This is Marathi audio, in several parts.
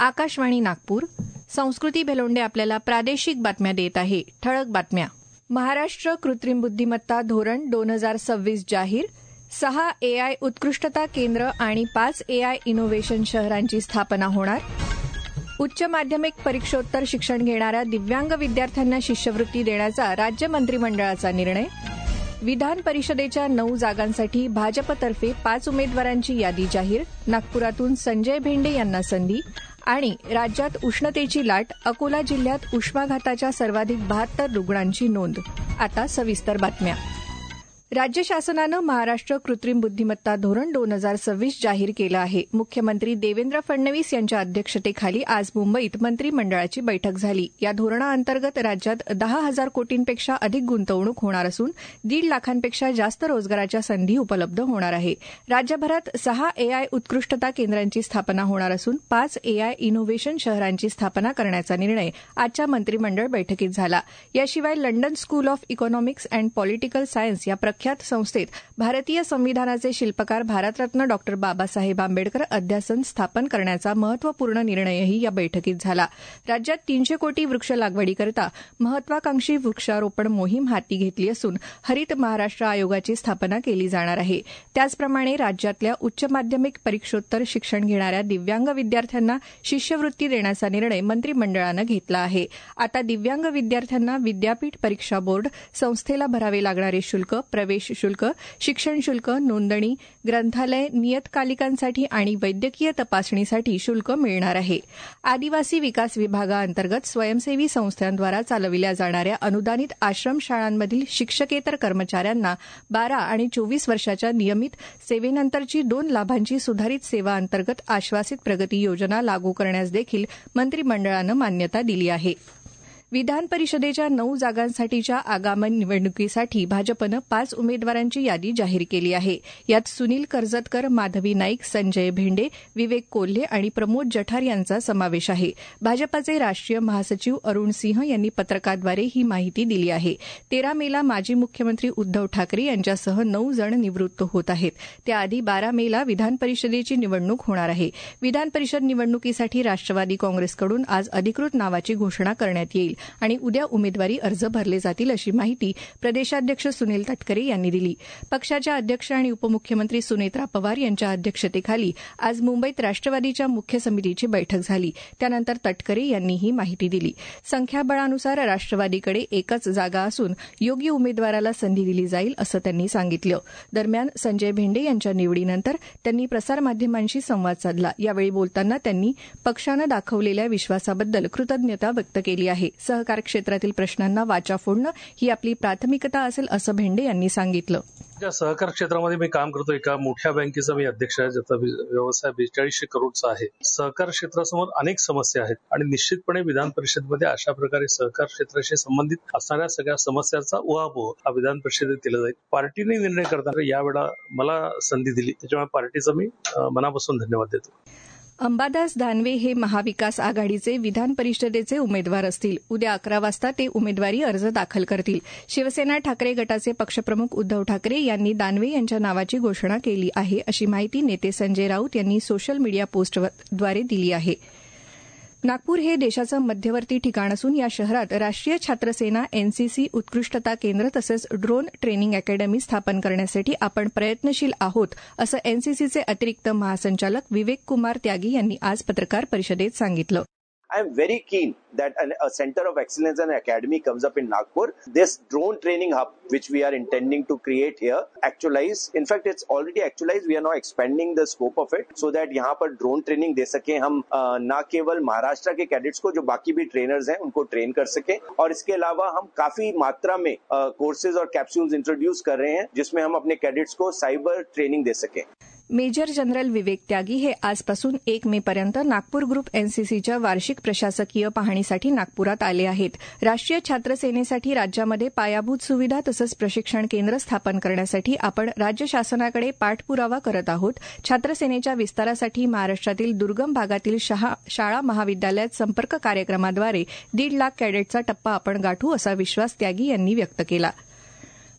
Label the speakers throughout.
Speaker 1: आकाशवाणी नागपूर. संस्कृती भेलोंडे आपल्याला प्रादेशिक बातम्या देत आहे. ठळक बातम्या. महाराष्ट्र कृत्रिम बुद्धिमत्ता धोरण 2026 जाहीर. 6 AI उत्कृष्टता केंद्र आणि 5 AI इनोव्हेशन शहरांची स्थापना होणार. उच्च माध्यमिक परीक्षोत्तर शिक्षण घेणाऱ्या दिव्यांग विद्यार्थ्यांना शिष्यवृत्ती देण्याचा राज्य मंत्रिमंडळाचा निर्णय. विधान परिषदेच्या 9 जागांसाठी भाजपतर्फे 5 उमेदवारांची यादी जाहीर. नागपुरातून संजय भेंडे यांना संधी. आणि राज्यात उष्णतेची लाट. अकोला जिल्ह्यात उष्माघाताच्या सर्वाधिक 72 रुग्णांची नोंद. आता सविस्तर बातम्या. राज्य शासनानं महाराष्ट्र कृत्रिम बुद्धिमत्ता धोरण 2026 जाहीर केलं आहे. मुख्यमंत्री देवेंद्र फडणवीस यांच्या अध्यक्षतेखाली आज मुंबईत मंत्रिमंडळाची बैठक झाली. या धोरणाअंतर्गत राज्यात 10,000 कोटींपेक्षा अधिक गुंतवणूक होणार असून 1.5 लाखांपेक्षा जास्त रोजगाराच्या संधी उपलब्ध होणार आहे. राज्यभरात 6 AI उत्कृष्टता केंद्रांची स्थापना होणार असून 5 AI इनोव्हेशन शहरांची स्थापना करण्याचा निर्णय आजच्या मंत्रिमंडळ बैठकीत झाला. याशिवाय London School of Economics and Political Science या प्रख्यात संस्थेत भारतीय संविधानाचे शिल्पकार भारतरत्न डॉ. बाबासाहेब आंबेडकर अध्यासन स्थापन करण्याचा महत्वपूर्ण निर्णयही या बैठकीत झाला. राज्यात 300 कोटी वृक्ष लागवडीकरता महत्वाकांक्षी वृक्षारोपण मोहीम हाती घेतली असून हरित महाराष्ट्र आयोगाची स्थापना केली जाणार आहे. त्याचप्रमाणे राज्यातल्या उच्च माध्यमिक परीक्षोत्तर शिक्षण घेणाऱ्या दिव्यांग विद्यार्थ्यांना शिष्यवृत्ती देण्याचा निर्णय मंत्रिमंडळानं घेतला आहे. आता दिव्यांग विद्यार्थ्यांना विद्यापीठ परीक्षा बोर्ड संस्थेला भरावे लागणारे शुल्क, प्रवेश शुल्क, शिक्षण शुल्क, नोंदणी, ग्रंथालय, नियतकालिकांसाठी आणि वैद्यकीय तपासणीसाठी शुल्क मिळणार आहे. आदिवासी विकास विभागाअंतर्गत स्वयंसेवी संस्थांद्वारा चालविल्या जाणाऱ्या अनुदानित आश्रमशाळांमधील शिक्षकेतर कर्मचाऱ्यांना 12 आणि 24 वर्षाच्या नियमित सेवेनंतरची 2 लाभांची सुधारित सेवा अंतर्गत आश्वासित प्रगती योजना लागू करण्यास देखील मंत्रिमंडळानं मान्यता दिली आहे. विधान परिषदेच्या 9 जागांसाठीच्या आगामी निवडणुकीसाठी भाजपनं 5 उमेदवारांची यादी जाहीर केली आहे. यात सुनील कर्जतकर, माधवी नाईक, संजय भेंडे, विवेक कोल्हे आणि प्रमोद जठार यांचा समावेश आहे. भाजपाचे राष्ट्रीय महासचिव अरुण सिंह यांनी पत्रकाद्वारे ही माहिती दिली आहे. 13 मेला माजी मुख्यमंत्री उद्धव ठाकरे यांच्यासह 9 जण निवृत्त होत आहेत. त्याआधी 12 मेला विधान परिषदेची निवडणूक होणार आहे. विधान परिषद निवडणुकीसाठी राष्ट्रवादी काँग्रेसकडून आज अधिकृत नावाची घोषणा करण्यात येईल आणि उद्या उमेदवारी अर्ज भरले जातील अशी माहिती प्रदेशाध्यक्ष सुनील तटकरे यांनी दिली. पक्षाच्या अध्यक्ष आणि उपमुख्यमंत्री सुनेत्रा पवार यांच्या अध्यक्षतेखाली आज मुंबईत राष्ट्रवादीच्या मुख्य समितीची बैठक झाली. त्यानंतर तटकरे यांनी ही माहिती दिली. संख्याबळानुसार राष्ट्रवादीकडे एकच जागा असून योग्य उमेदवाराला संधी दिली जाईल असं त्यांनी सांगितलं. दरम्यान संजय भेंडे यांच्या निवडीनंतर त्यांनी प्रसारमाध्यमांशी संवाद साधला. यावेळी बोलताना त्यांनी पक्षानं दाखवलेल्या विश्वासाबद्दल कृतज्ञता व्यक्त केली आहे. सहकार क्षेत्रातील प्रश्नांना वाचा फोडणं ही आपली प्राथमिकता असेल असं भेंडे यांनी सांगितलं.
Speaker 2: सहकार क्षेत्रामध्ये मी काम करतो. एका मोठ्या बँकेचा मी अध्यक्ष आहे, ज्याचा व्यवसाय 4200 करोडचा आहे. सहकार क्षेत्रासमोर अनेक समस्या आहेत आणि निश्चितपणे विधान परिषदेमध्ये अशा प्रकारे सहकार क्षेत्राशी संबंधित असणाऱ्या सगळ्या समस्यांचा उहापोह हा विधान परिषदेत केला जाईल. पार्टीने निर्णय करताना यावेळा मला संधी दिली, त्याच्यामुळे पार्टीचा मी मनापासून धन्यवाद देतो.
Speaker 1: अंबादास दानवे हे महाविकास आघाडीचे विधान परिषदेचे उमेदवार असतील. उद्या 11 वाजता ते उमेदवारी अर्ज दाखल करतील. शिवसेना ठाकरे गटाचे पक्षप्रमुख उद्धव ठाकरे यांनी दानवे यांच्या नावाची घोषणा केली आहे अशी माहिती नेते संजय राऊत यांनी सोशल मीडिया पोस्टद्वारे दिली आहे. नागपूर हे देशाचं मध्यवर्ती ठिकाण असून या शहरात राष्ट्रीय छात्रसेना, एनसीसी उत्कृष्टता केंद्र तसंच ड्रोन ट्रेनिंग अकॅडमी स्थापन करण्यासाठी आपण प्रयत्नशील आहोत असं एनसीसीचे अतिरिक्त महासंचालक विवेक कुमार त्यागी यांनी आज पत्रकार परिषदेत सांगितलं.
Speaker 3: I am very keen that a center of excellence and academy comes up in Nagpur. This drone training hub, which we are intending to create here, actualize. In fact, it's already actualized. We are now expanding the scope of it so that यहाँ पर drone training दे सके हम न केवल महाराष्ट्र के कैडेट्स को जो बाकी भी ट्रेनर्स हैं उनको ट्रेन कर सके और इसके अलावा हम काफी मात्रा में कोर्सेज और कैप्सूल्स इंट्रोड्यूस कर रहे हैं जिसमें हम अपने कैडेट्स को साइबर ट्रेनिंग दे सके.
Speaker 1: मेजर जनरल विवेक त्यागी हे आजपासून 1 मेपर्यंत नागपूर ग्रुप एनसीसीच्या वार्षिक प्रशासकीय पाहणीसाठी नागपुरात आले आहेत. राष्ट्रीय छात्र सेनेसाठी राज्यामध्ये पायाभूत सुविधा तसंच प्रशिक्षण केंद्र स्थापन करण्यासाठी आपण राज्य शासनाकडे पाठपुरावा करत आहोत. छात्रसेनेच्या विस्तारासाठी महाराष्ट्रातील दुर्गम भागातील शाळा महाविद्यालयात संपर्क कार्यक्रमाद्वारे 1.5 लाख कॅडेटचा टप्पा आपण गाठू असा विश्वास त्यागी यांनी व्यक्त केला.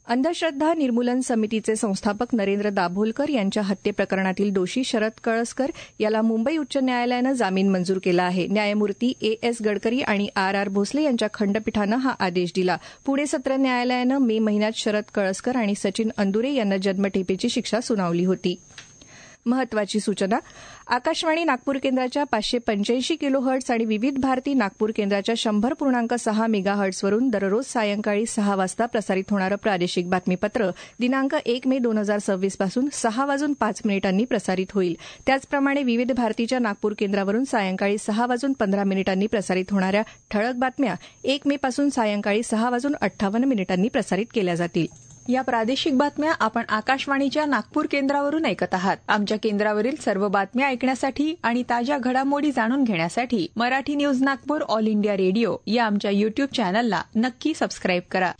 Speaker 1: अंधश्रद्धा निर्मूलन समितीचे संस्थापक नरेंद्र दाभोलकर यांच्या हत्येप्रकरणातील दोषी शरद कळसकर याला मुंबई उच्च न्यायालयानं जामीन मंजूर केला आहे. न्यायमूर्ती A.S. गडकरी आणि R.R. भोसले यांच्या खंडपीठानं हा आदेश दिला. पुणे सत्र न्यायालयानं मे महिन्यात शरद कळसकर आणि सचिन अंदुरे यांना जन्मठेपेची शिक्षा सुनावली होती. महत्वाची सूचना. आकाशवाणी नागपूर केंद्राच्या 585 किलोहर्ट्ज आणि विविध भारती नागपूर केंद्राच्या 100.6 मेगाहर्ट्जवरून दररोज सायंकाळी 6 वाजता प्रसारित होणारं प्रादेशिक बातमीपत्र दिनांक 1 मे 2026 पासून 6:05 प्रसारित होईल. त्याचप्रमाणे विविध भारतीच्या नागपूर केंद्रावरून सायंकाळी 6:15 प्रसारित होणाऱ्या ठळक बातम्या 1 मे पासून सायंकाळी 6:58 प्रसारित केल्या जातील.
Speaker 4: या प्रादेशिक बातम्या आपण आकाशवाणीच्या नागपूर केंद्रावरून ऐकत आहात. आमच्या केंद्रावरील सर्व बातम्या ऐकण्यासाठी आणि ताज्या घडामोडी जाणून घेण्यासाठी Marathi news Nagpur All India Radio या आमच्या युट्यूब चॅनलला नक्की सबस्क्राईब करा.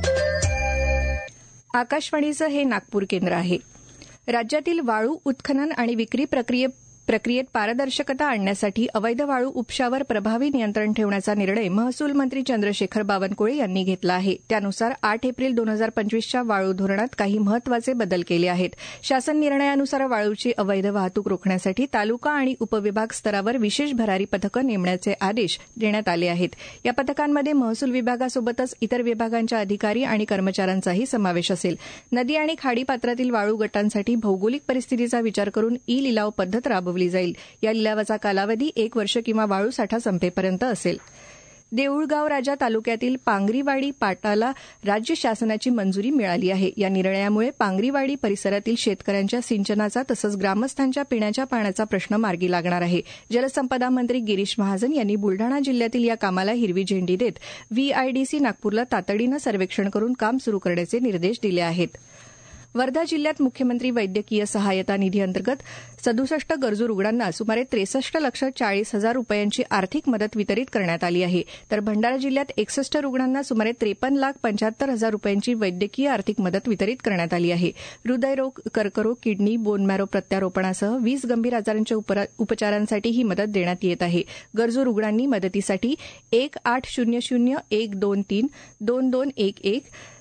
Speaker 1: आकाशवाणीचं हे नागपूर केंद्र आहे. राज्यातील वाळू उत्खनन आणि विक्री प्रक्रियेत पारदर्शकता आणण्यासाठी अवैध वाळू उपशावर प्रभावी नियंत्रण ठेवण्याचा निर्णय महसूल मंत्री चंद्रशेखर बावनकुळे यांनी घेतला आहे. त्यानुसार 8 एप्रिल 2025च्या वाळू धोरणात काही महत्वाचे बदल केले आहेत. शासन निर्णयानुसार वाळूची अवैध वाहतूक रोखण्यासाठी तालुका आणि उपविभाग स्तरावर विशेष भरारी पथकं नेमण्याचे आदेश देण्यात आले आहेत. या पथकांमध्ये महसूल विभागासोबतच इतर विभागांच्या अधिकारी आणि कर्मचाऱ्यांचाही समावेश असेल. नदी आणि खाडी पात्रातील वाळू गटांसाठी भौगोलिक परिस्थितीचा विचार करून ई लिलाव पद्धत राबवली जाईल. या लिलावाचा कालावधी 1 वर्ष किंवा वाळू साठा संपेपर्यंत असेल. देऊळगाव राजा तालुक्यातील पांगरीवाडी पाटाला राज्य शासनाची मंजुरी मिळाली आहे. या निर्णयामुळे पांगरीवाडी परिसरातील शेतकऱ्यांच्या सिंचनाचा तसंच ग्रामस्थांच्या पिण्याच्या पाण्याचा प्रश्न मार्गी लागणार आहे. जलसंपदा मंत्री गिरीश महाजन यांनी बुलढाणा जिल्ह्यातील या कामाला हिरवी झेंडी देत VIDC नागपूरला तातडीनं सर्वेक्षण करून काम सुरू करण्याचे निर्देश दिले आहेत. वर्धा जिल्ह्यात मुख्यमंत्री वैद्यकीय सहायता निधी अंतर्गत 67 गरजू रुग्णांना सुमारे 63,40,00,000 रुपयांची आर्थिक मदत वितरित करण्यात आली आहे. तर भंडारा जिल्ह्यात 61 रुग्णांना सुमारे 53,75,000 रुपयांची वैद्यकीय आर्थिक मदत वितरित करण्यात आली आहे. हृदयरोग, कर्करोग, किडनी, बोन मॅरो प्रत्यारोपणासह 20 गंभीर आजारांच्या उपचारांसाठी ही मदत देण्यात येत आहे. गरजू रुग्णांनी मदतीसाठी 1800-123-2211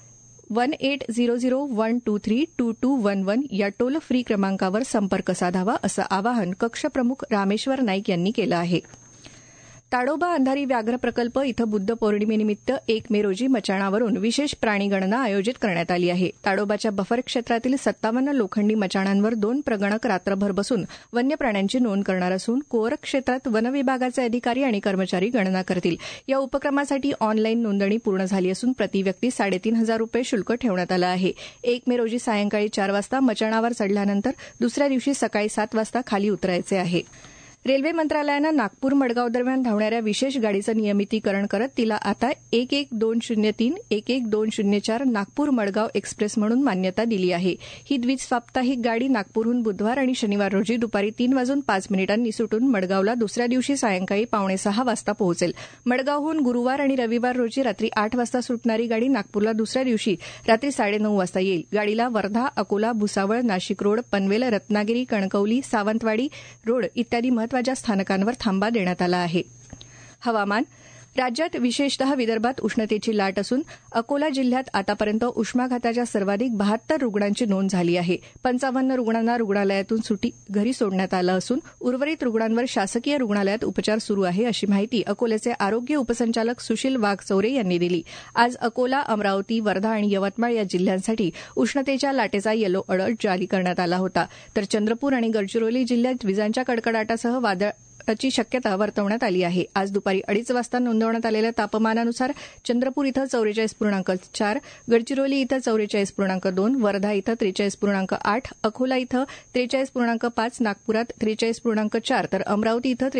Speaker 1: 1800-123-2211 या टोल फ्री क्रमांकावर संपर्क साधावा असं आवाहन कक्षप्रमुख रामेश्वर नाईक यांनी केलं आहे. ताडोबा अंधारी व्याघ्र प्रकल्प इथं बुद्ध पौर्णिमेनिमित्त 1 मे रोजी मचाणावरून विशेष प्राणीगणना आयोजित करण्यात आली आहे. ताडोबाच्या बफर क्षेत्रातील 57 लोखंडी मचाणांवर 2 प्रगणक रात्रभर बसून वन्य प्राण्यांची नोंद करणार असून कोअर क्षेत्रात वन विभागाचे अधिकारी आणि कर्मचारी गणना करतील. या उपक्रमासाठी ऑनलाईन नोंदणी पूर्ण झाली असून प्रति व्यक्ती 3,500 रुपये शुल्क ठेवण्यात आलं आहे. 1 मे रोजी सायंकाळी 4 वाजता मचाणावर चढल्यानंतर दुसऱ्या दिवशी सकाळी 7 वाजता खाली उतरायचे आहे. रेल्वे मंत्रालयानं नागपूर मडगाव दरम्यान धावणाऱ्या विशेष गाडीचं नियमितीकरण करत तिला आता 11203 11204 नागपूर मडगाव एक्सप्रेस म्हणून मान्यता दिली आहे. ही द्विसाप्ताहिक गाडी नागपूरहून बुधवार आणि शनिवार रोजी दुपारी 3:05 सुटून मडगावला दुसऱ्या दिवशी सायंकाळी 5:45 वाजता पोहोचेल. मडगावहून गुरुवार आणि रविवार रोजी रात्री 8 वाजता सुटणारी गाडी नागपूरला दुसऱ्या दिवशी रात्री 9:30 वाजता येईल. गाडीला वर्धा, अकोला, भुसावळ, नाशिक रोड, पनवेल, रत्नागिरी, कणकवली, सावंतवाडी रोड इत्यादी महत्वाच्या स्थानकांवर थांबा देण्यात आला आहे. हवामान. राज्यात विशेषतः विदर्भात उष्णतेची लाट असून अकोला जिल्ह्यात आतापर्यंत उष्माघाताच्या सर्वाधिक 72 रुग्णांची नोंद झाली आहे. 55 रुग्णांना रुग्णालयातून घरी सोडण्यात आलं असून उर्वरित रुग्णांवर शासकीय रुग्णालयात उपचार सुरू आहे अशी माहिती अकोल्याचे आरोग्य उपसंचालक सुशील वाघचौरे यांनी दिली. आज अकोला, अमरावती, वर्धा आणि यवतमाळ या जिल्ह्यांसाठी उष्णतेच्या लाटेचा येलो अलर्ट जारी करण्यात आला होता. तर चंद्रपूर आणि गडचिरोली जिल्ह्यात विजांच्या कडकडाटासह वादळाची शक्यता वर्तवण्यात आली आहे. आज दुपारी 2:30 वाजता नोंदवण्यात आलेल्या तापमानानुसार चंद्रपूर इथं 44.4, गडचिरोली इथं 44.2, वर्धा इथं 43.8, अकोला इथं 43.5, नागपुरात 43.4 तर अमरावती इथं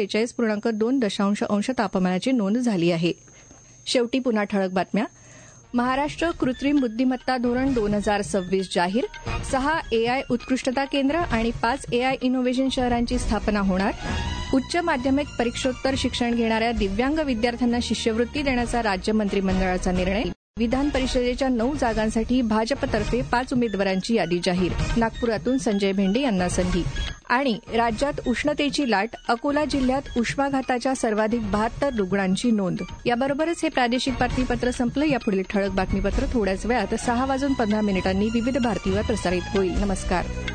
Speaker 1: 43.2 तापमानाची नोंद झाली आहे. शेवटी पुन्हा ठळक बातम्या. महाराष्ट्र कृत्रिम बुद्धिमत्ता धोरण 2026 जाहीर. 6 AI उत्कृष्टता केंद्र आणि 5 AI इनोव्हेशन शहरांची स्थापना होणार. उच्च माध्यमिक परीक्षोत्तर शिक्षण घेणाऱ्या दिव्यांग विद्यार्थ्यांना शिष्यवृत्ती देण्याचा राज्य मंत्रिमंडळाचा निर्णय. विधान परिषदेच्या 9 जागांसाठी भाजपतर्फे 5 उमेदवारांची यादी जाहीर. नागपुरातून संजय भेंडे यांना संधी. आणि राज्यात उष्णतेची लाट, अकोला जिल्ह्यात उष्माघाताच्या सर्वाधिक 72 रुग्णांची नोंद. याबरोबरच हे प्रादेशिक बातमीपत्र संपलं. यापुढील ठळक बातमीपत्र थोड्याच वेळात 6:15 विविध भारतीवर प्रसारित होईल. नमस्कार.